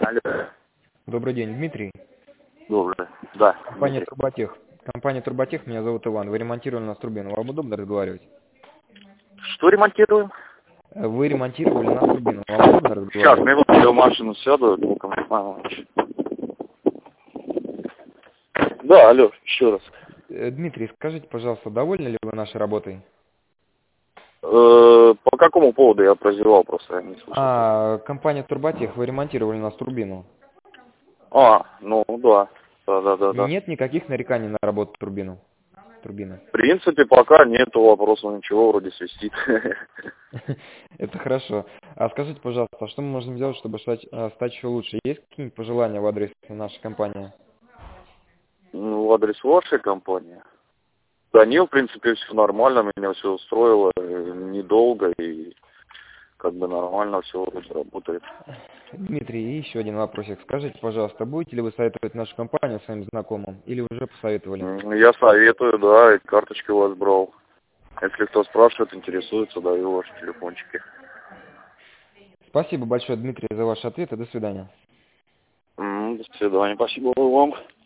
Алло. Добрый день, Дмитрий. Добрый. Да. Компания Дмитрий. Турботех. Компания Турботех, меня зовут Иван. Вы ремонтировали у нас турбину. Вам удобно разговаривать? Что ремонтируем? Вы ремонтировали у нас турбину. Вам удобно Сейчас, разговаривать? минуту, я в машину сяду. Да, алло, еще раз. Дмитрий, скажите, пожалуйста, довольны ли вы нашей работой? По какому поводу я прозевал просто, я не слышал. Компания Турботех, вы ремонтировали у нас турбину. Ну да. Да. Нет никаких нареканий на работу турбины? В принципе, пока нету вопросов, ничего вроде свистит. Это хорошо. А скажите, пожалуйста, что мы можем сделать, чтобы стать еще лучше? Есть какие-нибудь пожелания в адрес нашей компании? Ну, в адрес вашей компании? Да не, в принципе, все нормально, меня все устроило, недолго и как бы нормально все вроде работает. Дмитрий, и еще один вопросик. Скажите, пожалуйста, будете ли вы советовать нашу компанию своим знакомым или уже посоветовали? Я советую, да, и карточки у вас брал. Если кто спрашивает, интересуется, даю ваши телефончики. Спасибо большое, Дмитрий, за ваши ответы. До свидания. До свидания, спасибо вам.